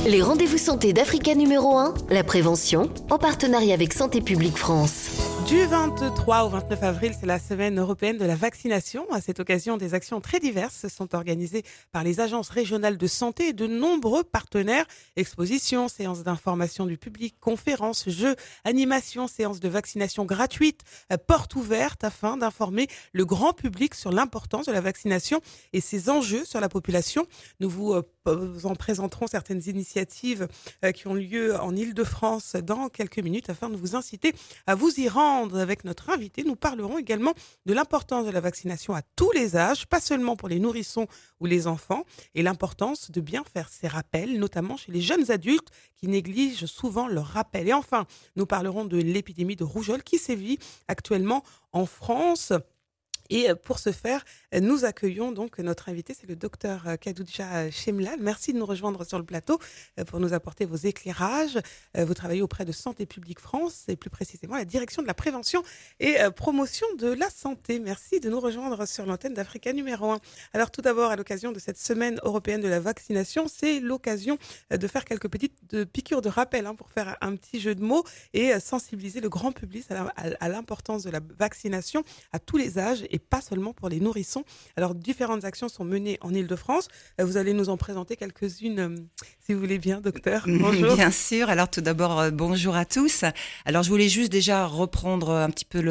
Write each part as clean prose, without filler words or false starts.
Les rendez-vous santé d'Africa numéro 1, la prévention, en partenariat avec Santé publique France. Du 23 au 29 avril, c'est la semaine européenne de la vaccination. À cette occasion, des actions très diverses sont organisées par les agences régionales de santé et de nombreux partenaires. Expositions, séances d'information du public, conférences, jeux, animations, séances de vaccination gratuites, portes ouvertes afin d'informer le grand public sur l'importance de la vaccination et ses enjeux sur la population. Nous vous en présenterons certaines initiatives qui ont lieu en Île-de-France dans quelques minutes afin de vous inciter à vous y rendre. Avec notre invité, nous parlerons également de l'importance de la vaccination à tous les âges, pas seulement pour les nourrissons ou les enfants, et l'importance de bien faire ces rappels, notamment chez les jeunes adultes qui négligent souvent leurs rappels. Et enfin, nous parlerons de l'épidémie de rougeole qui sévit actuellement en France. Et pour ce faire, nous accueillons donc notre invité, c'est le docteur Khadija Chemlal. Merci de nous rejoindre sur le plateau pour nous apporter vos éclairages. Vous travaillez auprès de Santé publique France et plus précisément la direction de la prévention et promotion de la santé. Merci de nous rejoindre sur l'antenne d'Africa numéro 1. Alors tout d'abord, à l'occasion de cette semaine européenne de la vaccination, c'est l'occasion de faire quelques petites piqûres de rappel pour faire un petit jeu de mots et sensibiliser le grand public à l'importance de la vaccination à tous les âges et pas seulement pour les nourrissons. Alors, différentes actions sont menées en Île-de-France. Vous allez nous en présenter quelques-unes, si vous voulez bien, docteur. Bonjour. Bien sûr. Alors, tout d'abord, bonjour à tous. Alors, je voulais juste déjà reprendre un petit peu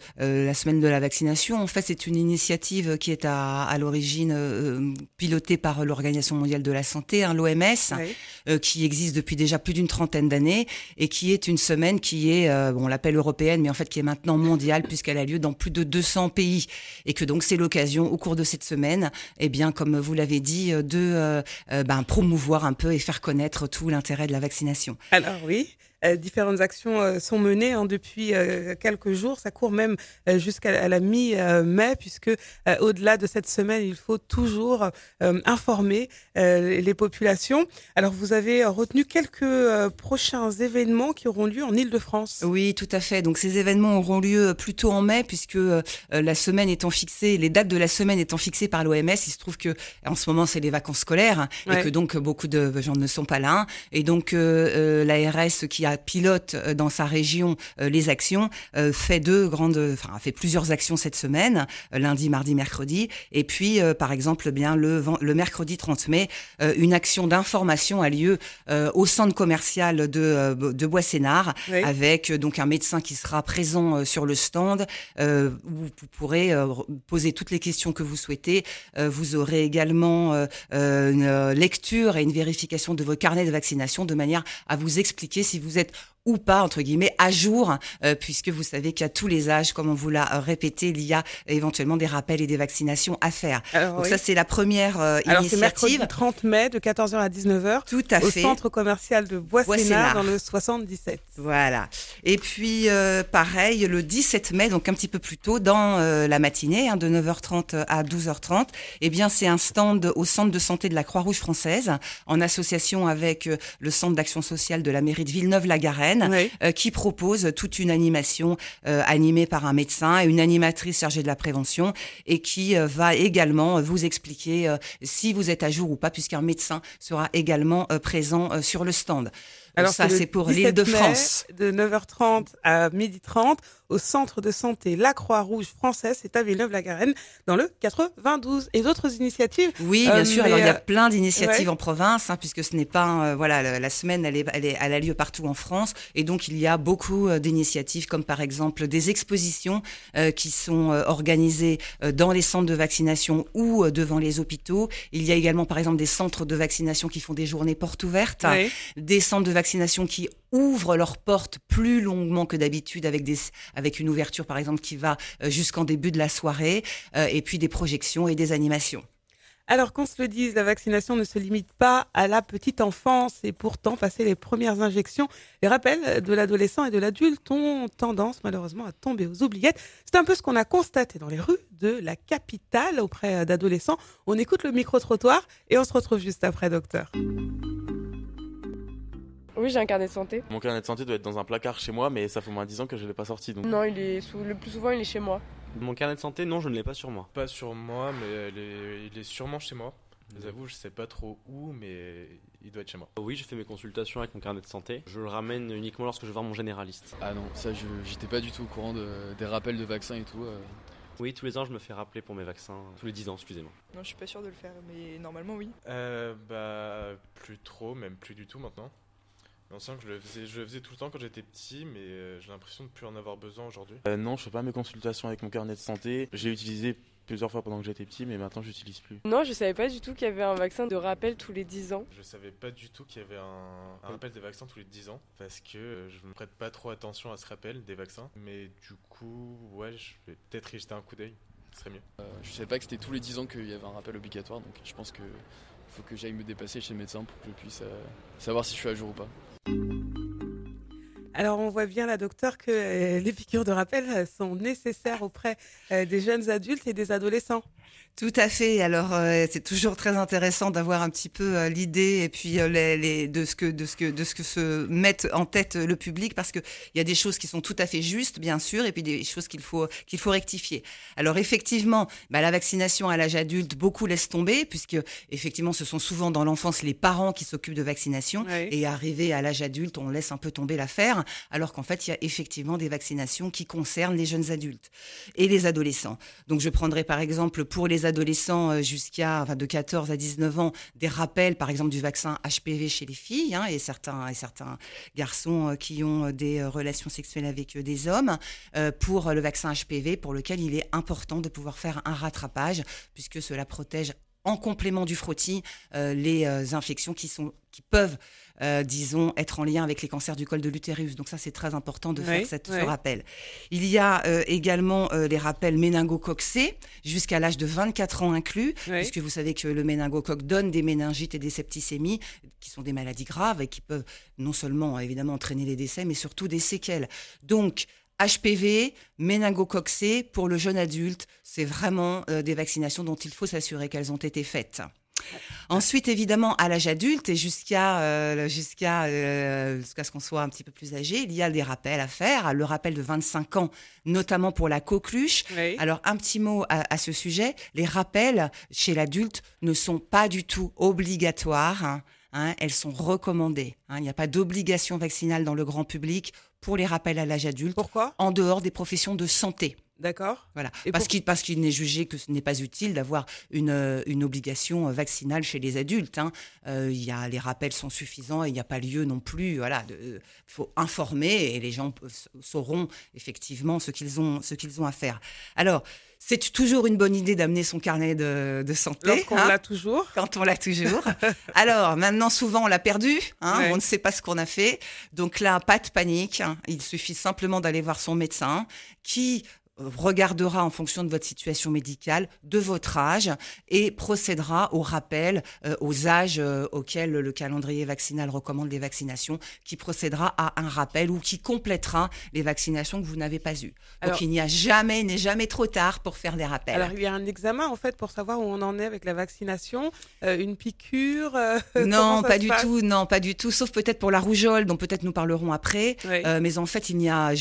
la semaine de la vaccination. En fait, c'est une initiative qui est à l'origine pilotée par l'Organisation mondiale de la santé, l'OMS, oui. Qui existe depuis déjà plus d'une trentaine d'années et qui est une semaine qui est, on l'appelle européenne, mais en fait qui est maintenant mondiale puisqu'elle a lieu dans plus de 200 pays. Et que donc c'est l'occasion au cours de cette semaine, eh bien comme vous l'avez dit, de promouvoir un peu et faire connaître tout l'intérêt de la vaccination. Alors oui. Différentes actions sont menées depuis quelques jours. Ça court même jusqu'à la mi-mai, puisque au-delà de cette semaine, il faut toujours informer les populations. Alors, vous avez retenu quelques prochains événements qui auront lieu en Île-de-France. Oui, tout à fait. Donc, ces événements auront lieu plutôt en mai, puisque la semaine étant fixée, les dates de la semaine étant fixées par l'OMS, il se trouve que en ce moment, c'est les vacances scolaires et que donc beaucoup de gens ne sont pas là. Et donc, l'ARS qui pilote dans sa région les actions, fait plusieurs actions cette semaine, lundi, mardi, mercredi, et puis par exemple bien le mercredi 30 mai, une action d'information a lieu au centre commercial de Bois-Sénard, oui. Avec donc un médecin qui sera présent sur le stand, où vous pourrez poser toutes les questions que vous souhaitez. Vous aurez également une lecture et une vérification de vos carnets de vaccination de manière à vous expliquer si vous êtes ou pas, entre guillemets, à jour, puisque vous savez qu'à tous les âges, comme on vous l'a répété, il y a éventuellement des rappels et des vaccinations à faire. Alors, donc oui. Ça, c'est la première initiative. Alors, c'est mercredi 30 mai, de 14h à 19h, tout à fait. Au centre commercial de Bois-Sénard, dans le 77. Voilà. Et puis, pareil, le 17 mai, donc un petit peu plus tôt, dans la matinée, de 9h30 à 12h30, eh bien, c'est un stand au centre de santé de la Croix-Rouge française, en association avec le centre d'action sociale de la mairie de Villeneuve-la-Garenne, oui. Qui propose toute une animation animée par un médecin et une animatrice chargée de la prévention et qui va également vous expliquer si vous êtes à jour ou pas, puisqu'un médecin sera également présent sur le stand. Alors, ça, c'est pour l'Île-de-France. De 9h30 à 12h30 au centre de santé La Croix-Rouge française, c'est à Villeneuve-la-Garenne, dans le 92. Et d'autres initiatives? Oui, bien sûr. Alors, il y a plein d'initiatives en province, puisque ce n'est pas, la semaine, elle a lieu partout en France. Et donc, il y a beaucoup d'initiatives, comme par exemple des expositions qui sont organisées dans les centres de vaccination ou devant les hôpitaux. Il y a également, par exemple, des centres de vaccination qui font des journées portes ouvertes, des centres de vaccination qui ouvrent leurs portes plus longuement que d'habitude avec une ouverture par exemple qui va jusqu'en début de la soirée et puis des projections et des animations. Alors qu'on se le dise, la vaccination ne se limite pas à la petite enfance et pourtant, passer les premières injections, les rappels de l'adolescent et de l'adulte ont tendance malheureusement à tomber aux oubliettes. C'est un peu ce qu'on a constaté dans les rues de la capitale auprès d'adolescents. On écoute le micro-trottoir et on se retrouve juste après, docteur. Oui, j'ai un carnet de santé. Mon carnet de santé doit être dans un placard chez moi, mais ça fait au moins 10 ans que je ne l'ai pas sorti. Donc... Non, le plus souvent, il est chez moi. Mon carnet de santé, non, je ne l'ai pas sur moi. Pas sur moi, mais il est sûrement chez moi. Je vous avoue, je sais pas trop où, mais il doit être chez moi. Oui, je fais mes consultations avec mon carnet de santé. Je le ramène uniquement lorsque je vais voir mon généraliste. Ah non, ça j'étais pas du tout au courant des rappels de vaccins et tout. Oui, tous les ans je me fais rappeler pour mes vaccins. Tous les 10 ans, excusez-moi. Non, je suis pas sûr de le faire, mais normalement oui. Plus trop, même plus du tout maintenant. Il me semble que je le faisais tout le temps quand j'étais petit, mais j'ai l'impression de plus en avoir besoin aujourd'hui. Non, je fais pas mes consultations avec mon carnet de santé. J'ai utilisé plusieurs fois pendant que j'étais petit, mais maintenant j'utilise plus. Non, je savais pas du tout qu'il y avait un vaccin de rappel tous les 10 ans. Je savais pas du tout qu'il y avait un rappel des vaccins tous les 10 ans, parce que je ne prête pas trop attention à ce rappel des vaccins. Mais du coup, ouais, je vais peut-être y jeter un coup d'œil, ce serait mieux. Je savais pas que c'était tous les 10 ans qu'il y avait un rappel obligatoire, donc je pense que faut que j'aille me dépasser chez le médecin pour que je puisse savoir si je suis à jour ou pas. Alors, on voit bien, la docteure, que les piqûres de rappel sont nécessaires auprès des jeunes adultes et des adolescents. Tout à fait. Alors c'est toujours très intéressant d'avoir un petit peu l'idée et puis de ce que se met en tête le public, parce que il y a des choses qui sont tout à fait justes, bien sûr, et puis des choses qu'il faut rectifier. Alors effectivement, la vaccination à l'âge adulte, beaucoup laissent tomber, puisque effectivement ce sont souvent dans l'enfance les parents qui s'occupent de vaccination, Oui. et arrivé à l'âge adulte, on laisse un peu tomber l'affaire, alors qu'en fait il y a effectivement des vaccinations qui concernent les jeunes adultes et les adolescents. Donc je prendrai par exemple pour les adolescents de 14 à 19 ans, des rappels par exemple du vaccin HPV chez les filles, et certains garçons qui ont des relations sexuelles avec des hommes, pour le vaccin HPV, pour lequel il est important de pouvoir faire un rattrapage, puisque cela protège en complément du frottis les infections qui peuvent être en lien avec les cancers du col de l'utérus. Donc ça, c'est très important de faire ce rappel. Il y a également les rappels méningocoque C, jusqu'à l'âge de 24 ans inclus, puisque vous savez que le méningocoque donne des méningites et des septicémies, qui sont des maladies graves et qui peuvent non seulement évidemment entraîner les décès, mais surtout des séquelles. Donc, HPV, méningocoque C, pour le jeune adulte, c'est vraiment des vaccinations dont il faut s'assurer qu'elles ont été faites. Ensuite, évidemment, à l'âge adulte et jusqu'à ce qu'on soit un petit peu plus âgé, il y a des rappels à faire. Le rappel de 25 ans, notamment pour la coqueluche. Oui. Alors, un petit mot à ce sujet. Les rappels chez l'adulte ne sont pas du tout obligatoires. Elles sont recommandées. Il n'y a pas d'obligation vaccinale dans le grand public pour les rappels à l'âge adulte. Pourquoi ? En dehors des professions de santé. D'accord. Voilà. Parce qu'il n'est jugé que ce n'est pas utile d'avoir une obligation vaccinale chez les adultes. Les rappels sont suffisants et il n'y a pas lieu non plus. Voilà, il faut informer et les gens sauront effectivement ce qu'ils ont à faire. Alors, c'est toujours une bonne idée d'amener son carnet de santé. Quand on l'a toujours. Quand on l'a toujours. Alors, maintenant, souvent, on l'a perdu. On ne sait pas ce qu'on a fait. Donc là, pas de panique. Il suffit simplement d'aller voir son médecin qui regardera en fonction de votre situation médicale, de votre âge, et procédera au rappel aux âges auxquels le calendrier vaccinal recommande les vaccinations, qui procédera à un rappel ou qui complétera les vaccinations que vous n'avez pas eues. Donc il n'est jamais trop tard pour faire des rappels. Alors il y a un examen en fait pour savoir où on en est avec la vaccination, une piqûre. Non, pas du tout, sauf peut-être pour la rougeole, dont peut-être nous parlerons après. Oui. Mais en fait, il n'y a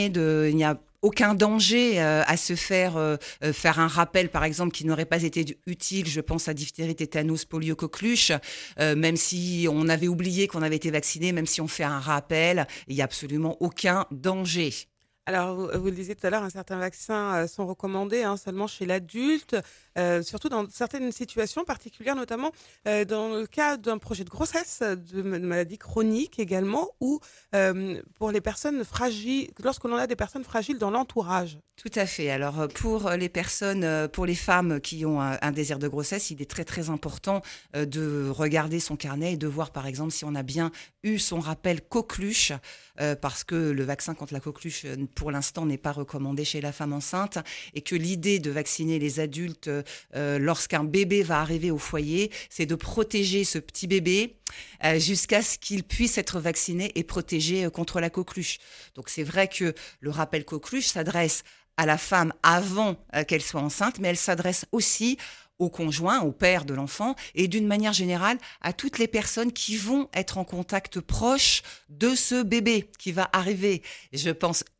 aucun danger à se faire un rappel, par exemple, qui n'aurait pas été utile. Je pense à diphtérie, tétanos, polio, coqueluche. Même si on avait oublié qu'on avait été vacciné, même si on fait un rappel, il n'y a absolument aucun danger. Alors, vous le disiez tout à l'heure, certains vaccins sont recommandés seulement chez l'adulte, surtout dans certaines situations particulières, notamment dans le cas d'un projet de grossesse, de maladies chroniques également, ou pour les personnes fragiles, lorsque l'on a des personnes fragiles dans l'entourage. Tout à fait. Alors, pour les femmes qui ont un désir de grossesse, il est très, très important de regarder son carnet et de voir, par exemple, si on a bien eu son rappel coqueluche, parce que le vaccin contre la coqueluche, pour l'instant, n'est pas recommandé chez la femme enceinte, et que l'idée de vacciner les adultes lorsqu'un bébé va arriver au foyer, c'est de protéger ce petit bébé jusqu'à ce qu'il puisse être vacciné et protégé contre la coqueluche. Donc c'est vrai que le rappel coqueluche s'adresse à la femme avant qu'elle soit enceinte, mais elle s'adresse aussi au conjoint, au père de l'enfant, et d'une manière générale à toutes les personnes qui vont être en contact proche de ce bébé qui va arriver. Je pense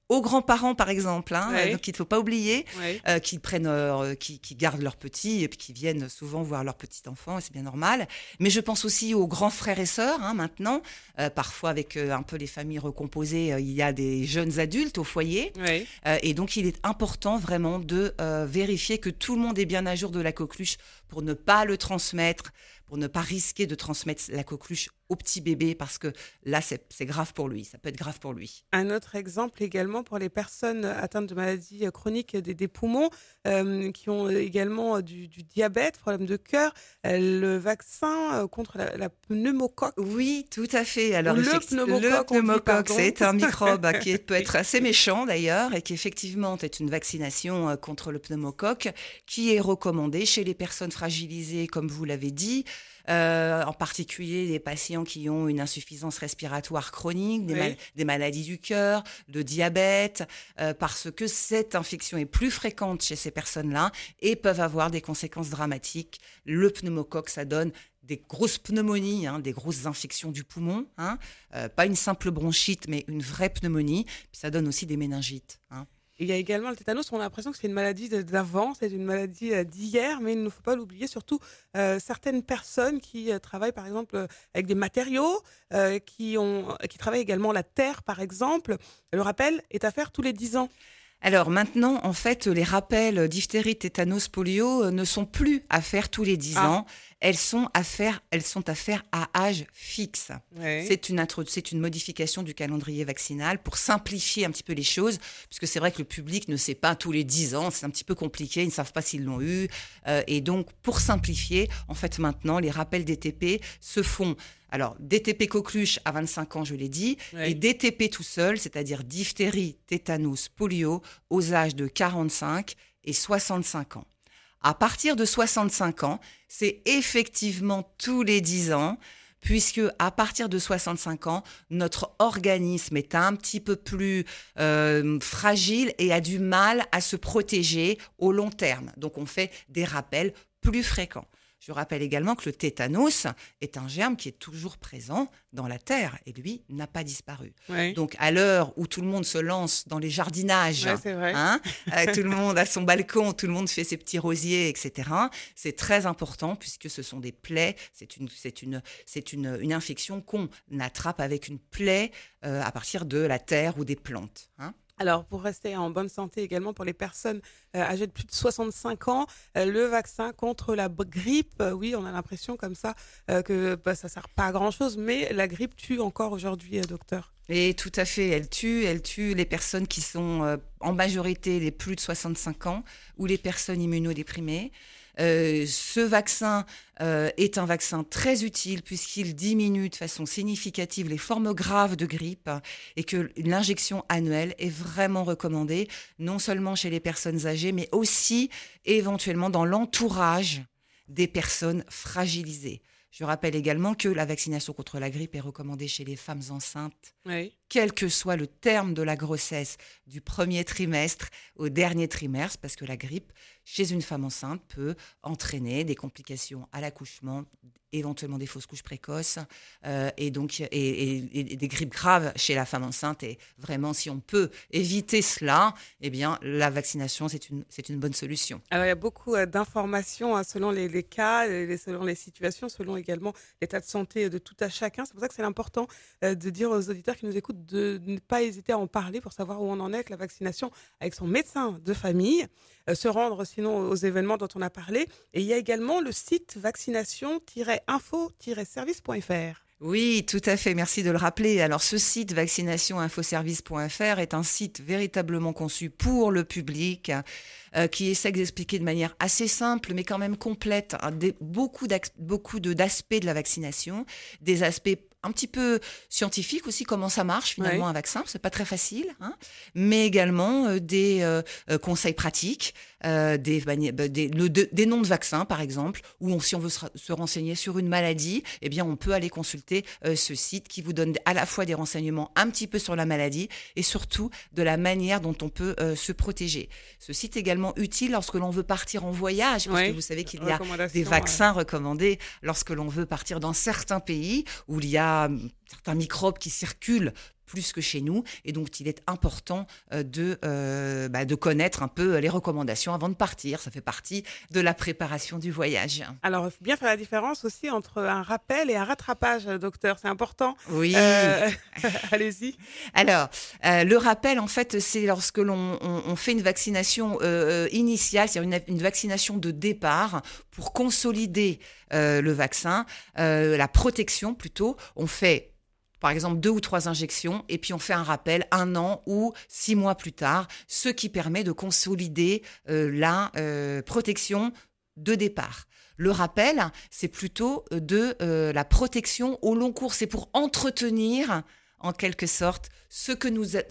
aux grands-parents, par exemple, donc il ne faut pas oublier, qui gardent leurs petits et puis qui viennent souvent voir leurs petits-enfants, et c'est bien normal. Mais je pense aussi aux grands frères et sœurs, maintenant. Parfois, avec un peu les familles recomposées, il y a des jeunes adultes au foyer. Et donc, il est important vraiment de vérifier que tout le monde est bien à jour de la coqueluche pour ne pas le transmettre, pour ne pas risquer de transmettre la coqueluche au petit bébé, parce que là, c'est grave pour lui. Ça peut être grave pour lui. Un autre exemple également pour les personnes atteintes de maladies chroniques des poumons, qui ont également du diabète, problème de cœur, le vaccin contre la pneumocoque. Oui, tout à fait. Alors, le pneumocoque, c'est un microbe qui peut être assez méchant d'ailleurs, et qui effectivement est une vaccination contre le pneumocoque qui est recommandée chez les personnes fragilisées, comme vous l'avez dit. En particulier les patients qui ont une insuffisance respiratoire chronique, des maladies du cœur, le diabète, parce que cette infection est plus fréquente chez ces personnes-là et peuvent avoir des conséquences dramatiques. Le pneumocoque, ça donne des grosses pneumonies, des grosses infections du poumon, pas une simple bronchite, mais une vraie pneumonie. Puis ça donne aussi des méningites. Il y a également le tétanos, on a l'impression que c'est une maladie d'avant, c'est une maladie d'hier, mais il ne faut pas l'oublier, surtout certaines personnes qui travaillent par exemple avec des matériaux, qui travaillent également la terre par exemple. Le rappel est à faire tous les 10 ans. Alors maintenant, en fait, les rappels diphtérie, tétanos, polio ne sont plus à faire tous les 10 ans. Elles sont à faire à âge fixe. C'est une modification du calendrier vaccinal pour simplifier un petit peu les choses, puisque c'est vrai que le public ne sait pas tous les 10 ans, c'est un petit peu compliqué, ils ne savent pas s'ils l'ont eu. Et donc, pour simplifier, en fait, maintenant, les rappels DTP se font. Alors, DTP coqueluche à 25 ans, je l'ai dit, et DTP tout seul, c'est-à-dire diphtérie, tétanos, polio, aux âges de 45 et 65 ans. À partir de 65 ans, c'est effectivement tous les 10 ans, puisque à partir de 65 ans, notre organisme est un petit peu plus fragile et a du mal à se protéger au long terme. Donc, on fait des rappels plus fréquents. Je rappelle également que le tétanos est un germe qui est toujours présent dans la terre et lui n'a pas disparu. Donc à l'heure où tout le monde se lance dans les jardinages, tout le monde a son balcon, tout le monde fait ses petits rosiers, etc. C'est très important puisque ce sont des plaies. C'est une infection qu'on attrape avec une plaie à partir de la terre ou des plantes. Alors, pour rester en bonne santé également, pour les personnes âgées de plus de 65 ans, le vaccin contre la grippe, oui, on a l'impression comme ça que ça ne sert pas à grand-chose, mais la grippe tue encore aujourd'hui, docteur. Et tout à fait, elle tue les personnes qui sont en majorité les plus de 65 ans ou les personnes immunodéprimées. Ce vaccin est un vaccin très utile puisqu'il diminue de façon significative les formes graves de grippe et que l'injection annuelle est vraiment recommandée, non seulement chez les personnes âgées, mais aussi éventuellement dans l'entourage des personnes fragilisées. Je rappelle également que la vaccination contre la grippe est recommandée chez les femmes enceintes, quel que soit le terme de la grossesse, du premier trimestre au dernier trimestre, parce que la grippe, chez une femme enceinte, peut entraîner des complications à l'accouchement, éventuellement des fausses couches précoces, et des grippes graves chez la femme enceinte. Et vraiment, si on peut éviter cela, eh bien, la vaccination, c'est une bonne solution. Alors, il y a beaucoup d'informations selon les cas, selon les situations, selon également l'état de santé de tout à chacun. C'est pour ça que c'est important de dire aux auditeurs qui nous écoutent de ne pas hésiter à en parler pour savoir où on en est avec la vaccination, avec son médecin de famille, se rendre sinon aux événements dont on a parlé. Et il y a également le site vaccination-info-service.fr. Oui, tout à fait. Merci de le rappeler. Alors, ce site vaccination-info-service.fr est un site véritablement conçu pour le public qui essaie d'expliquer de manière assez simple, mais quand même complète, beaucoup d'aspects de la vaccination, des aspects un petit peu scientifique aussi, comment ça marche finalement un vaccin, c'est pas très facile, mais également des conseils pratiques, des noms de vaccins par exemple, où si on veut se renseigner sur une maladie, eh bien on peut aller consulter ce site qui vous donne à la fois des renseignements un petit peu sur la maladie et surtout de la manière dont on peut se protéger. Ce site est également utile lorsque l'on veut partir en voyage, parce que vous savez qu'il y a des vaccins recommandés lorsque l'on veut partir dans certains pays où il y a certains microbes qui circulent plus que chez nous. Et donc, il est important de connaître un peu les recommandations avant de partir. Ça fait partie de la préparation du voyage. Alors, il faut bien faire la différence aussi entre un rappel et un rattrapage, docteur. C'est important. Oui. Allez-y. Alors, le rappel, en fait, c'est lorsque on fait une vaccination initiale, c'est-à-dire une vaccination de départ pour consolider le vaccin, la protection plutôt. On fait par exemple 2 ou 3 injections et puis on fait un rappel 1 an ou 6 mois plus tard, ce qui permet de consolider la protection de départ. Le rappel, c'est plutôt de la protection au long cours. C'est pour entretenir, en quelque sorte, ce que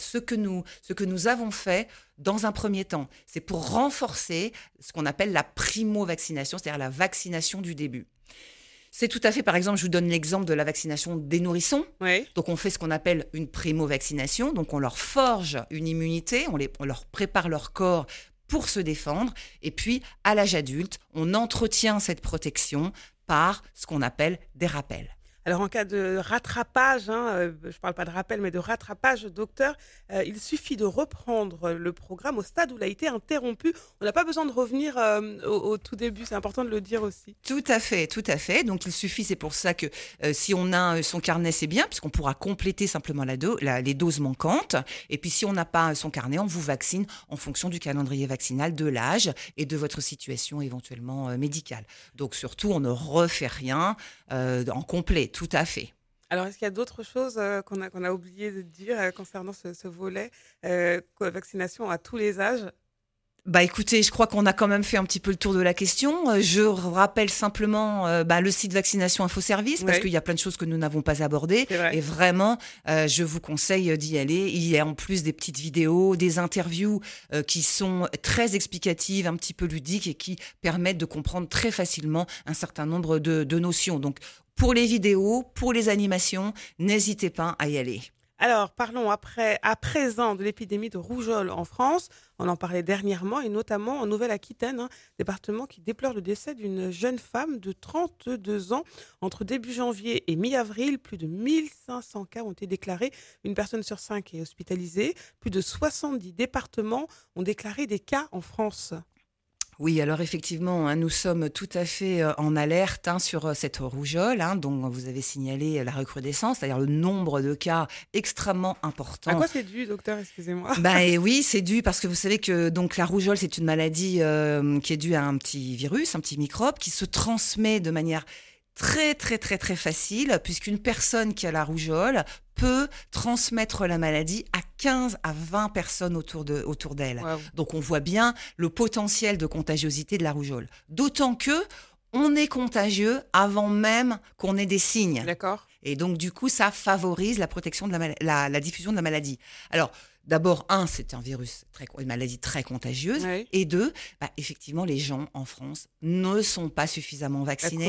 nous avons fait dans un premier temps. C'est pour renforcer ce qu'on appelle la primo-vaccination, c'est-à-dire la vaccination du début. C'est tout à fait, par exemple, je vous donne l'exemple de la vaccination des nourrissons. Oui. Donc, on fait ce qu'on appelle une primo-vaccination. Donc, on leur forge une immunité, on leur prépare leur corps pour se défendre. Et puis, à l'âge adulte, on entretient cette protection par ce qu'on appelle des rappels. Alors, en cas de rattrapage, je ne parle pas de rappel, mais de rattrapage, docteur, il suffit de reprendre le programme au stade où il a été interrompu. On n'a pas besoin de revenir au tout début, c'est important de le dire aussi. Tout à fait. Donc, il suffit, c'est pour ça que si on a son carnet, c'est bien, puisqu'on pourra compléter simplement les doses manquantes. Et puis, si on n'a pas son carnet, on vous vaccine en fonction du calendrier vaccinal, de l'âge et de votre situation éventuellement médicale. Donc, surtout, on ne refait rien en complet. Tout à fait. Alors, est-ce qu'il y a d'autres choses qu'on a oublié de dire concernant ce volet vaccination à tous les âges? Écoutez, je crois qu'on a quand même fait un petit peu le tour de la question. Je rappelle simplement le site Vaccination Info Service, parce qu'il y a plein de choses que nous n'avons pas abordées. Et vraiment, je vous conseille d'y aller. Il y a en plus des petites vidéos, des interviews qui sont très explicatives, un petit peu ludiques et qui permettent de comprendre très facilement un certain nombre de notions. Donc, pour les vidéos, pour les animations, n'hésitez pas à y aller. Alors, parlons à présent de l'épidémie de rougeole en France. On en parlait dernièrement et notamment en Nouvelle-Aquitaine, département qui déplore le décès d'une jeune femme de 32 ans. Entre début janvier et mi-avril, plus de 1500 cas ont été déclarés. Une personne sur 5 est hospitalisée. Plus de 70 départements ont déclaré des cas en France. Oui, alors effectivement, nous sommes tout à fait en alerte sur cette rougeole, dont vous avez signalé la recrudescence, c'est-à-dire le nombre de cas extrêmement important. À quoi c'est dû, docteur? Excusez-moi. Et oui, c'est dû parce que vous savez que donc la rougeole, c'est une maladie qui est due à un petit virus, un petit microbe qui se transmet de manière très, très, très, très facile, puisqu'une personne qui a la rougeole peut transmettre la maladie à 15 à 20 personnes autour d'elle. Wow. Donc, on voit bien le potentiel de contagiosité de la rougeole. D'autant que on est contagieux avant même qu'on ait des signes. D'accord. Et donc, du coup, ça favorise la protection de la diffusion de la maladie. Alors, d'abord, c'est un virus, une maladie très contagieuse. Oui. Et 2, effectivement, les gens en France ne sont pas suffisamment vaccinés.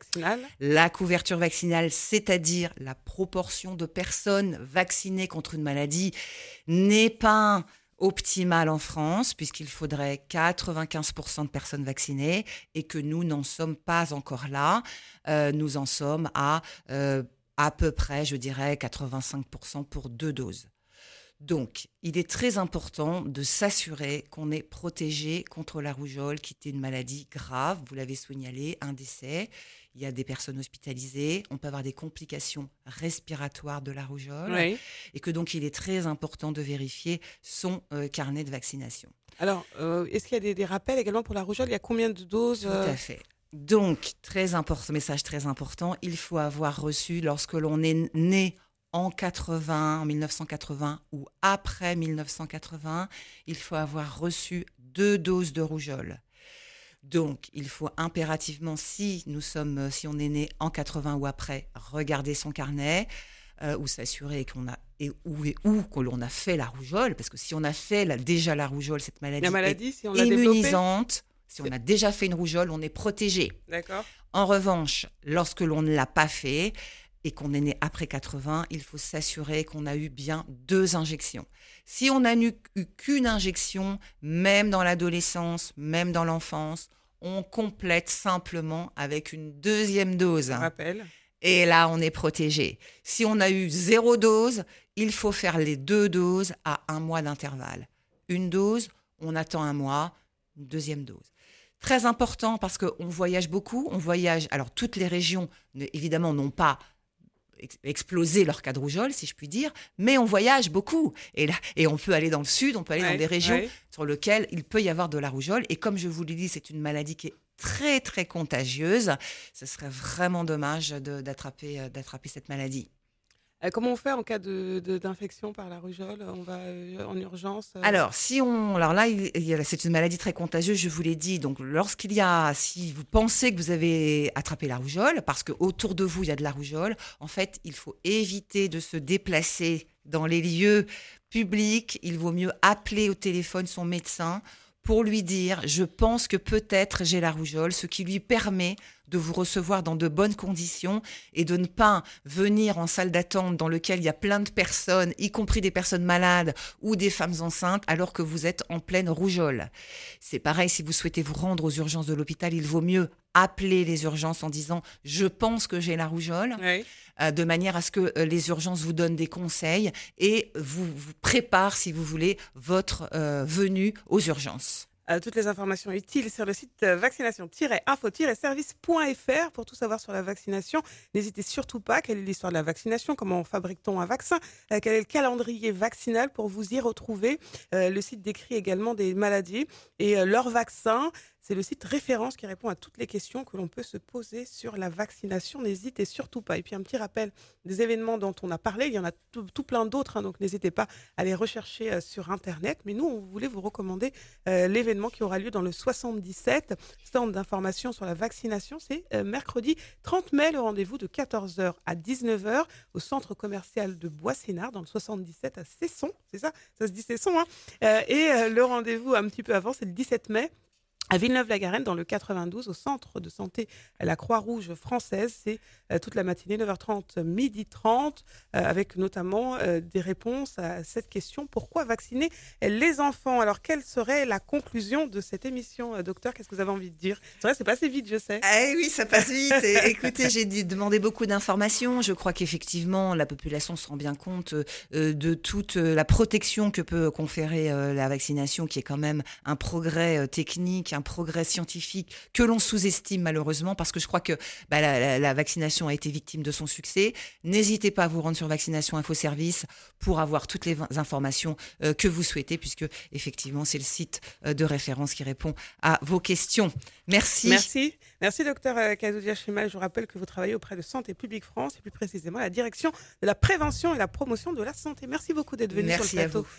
La couverture vaccinale, c'est-à-dire la proportion de personnes vaccinées contre une maladie, n'est pas optimale en France, puisqu'il faudrait 95% de personnes vaccinées et que nous n'en sommes pas encore là. Nous en sommes à peu près, je dirais, 85% pour 2 doses. Donc, il est très important de s'assurer qu'on est protégé contre la rougeole, qui est une maladie grave. Vous l'avez signalé, un décès. Il y a des personnes hospitalisées. On peut avoir des complications respiratoires de la rougeole. Oui. Et que donc, il est très important de vérifier son carnet de vaccination. Alors, est-ce qu'il y a des rappels également pour la rougeole? Il y a combien de doses? Tout à fait. Donc, très important, message très important, il faut avoir reçu, lorsque l'on est né en 1980 ou après 1980, il faut avoir reçu 2 doses de rougeole. Donc, il faut impérativement, si on est né en 80 ou après, regarder son carnet ou s'assurer qu'on a où que l'on a fait la rougeole, parce que si on a fait déjà la rougeole, cette maladie si on est immunisante. Si on a déjà fait une rougeole, on est protégé. D'accord. En revanche, lorsque l'on ne l'a pas fait et qu'on est né après 80, il faut s'assurer qu'on a eu bien 2 injections. Si on n'a eu qu'une injection, même dans l'adolescence, même dans l'enfance, on complète simplement avec une 2e dose. Rappel. Et là, on est protégé. Si on a eu 0 dose, il faut faire les 2 doses à 1 mois d'intervalle. Une dose, on attend 1 mois, une deuxième dose. Très important parce qu'on voyage beaucoup. Alors, toutes les régions, évidemment, n'ont pas explosé leur cas de rougeole, si je puis dire, mais on voyage beaucoup. Et on peut aller dans le sud, on peut aller dans des régions sur lesquelles il peut y avoir de la rougeole. Et comme je vous l'ai dit, c'est une maladie qui est très, très contagieuse. Ce serait vraiment dommage d'attraper cette maladie. Comment on fait en cas d'infection par la rougeole? On va en urgence? Alors là, c'est une maladie très contagieuse, je vous l'ai dit. Donc, si vous pensez que vous avez attrapé la rougeole, parce qu'autour de vous, il y a de la rougeole, en fait, il faut éviter de se déplacer dans les lieux publics. Il vaut mieux appeler au téléphone son médecin pour lui dire « je pense que peut-être j'ai la rougeole », ce qui lui permet de vous recevoir dans de bonnes conditions et de ne pas venir en salle d'attente dans laquelle il y a plein de personnes, y compris des personnes malades ou des femmes enceintes, alors que vous êtes en pleine rougeole. C'est pareil, si vous souhaitez vous rendre aux urgences de l'hôpital, il vaut mieux appeler les urgences en disant « je pense que j'ai la rougeole », de manière à ce que les urgences vous donnent des conseils et vous préparent, si vous voulez, votre venue aux urgences. Toutes les informations utiles sur le site vaccination-info-service.fr pour tout savoir sur la vaccination. N'hésitez surtout pas. Quelle est l'histoire de la vaccination? Comment fabrique-t-on un vaccin? Quel est le calendrier vaccinal pour vous y retrouver? Le site décrit également des maladies et leurs vaccins. C'est le site référence qui répond à toutes les questions que l'on peut se poser sur la vaccination. N'hésitez surtout pas. Et puis un petit rappel des événements dont on a parlé. Il y en a tout plein d'autres, donc n'hésitez pas à les rechercher sur Internet. Mais nous, on voulait vous recommander l'événement qui aura lieu dans le 77, stand d'information sur la vaccination. C'est mercredi 30 mai, le rendez-vous de 14h à 19h au centre commercial de Bois-Sénart, dans le 77 à Cesson. C'est ça? Ça se dit Cesson, hein? Et le rendez-vous un petit peu avant, c'est le 17 mai. À Villeneuve-la-Garenne, dans le 92, au centre de santé à la Croix-Rouge française. C'est toute la matinée, 9h30, 12h30, avec notamment des réponses à cette question. Pourquoi vacciner les enfants? Alors, quelle serait la conclusion de cette émission, docteur? Qu'est-ce que vous avez envie de dire? C'est vrai, c'est passé vite, je sais. Eh oui, ça passe vite. Écoutez, j'ai demandé beaucoup d'informations. Je crois qu'effectivement, la population se rend bien compte de toute la protection que peut conférer la vaccination, qui est quand même un progrès technique, un progrès scientifique que l'on sous-estime malheureusement, parce que je crois que la vaccination a été victime de son succès. N'hésitez pas à vous rendre sur Vaccination Info Service pour avoir toutes les informations que vous souhaitez, puisque effectivement c'est le site de référence qui répond à vos questions. Merci. Merci docteur Khadija Chimal. Je vous rappelle que vous travaillez auprès de Santé publique France et plus précisément à la direction de la prévention et la promotion de la santé. Merci beaucoup d'être venu sur le plateau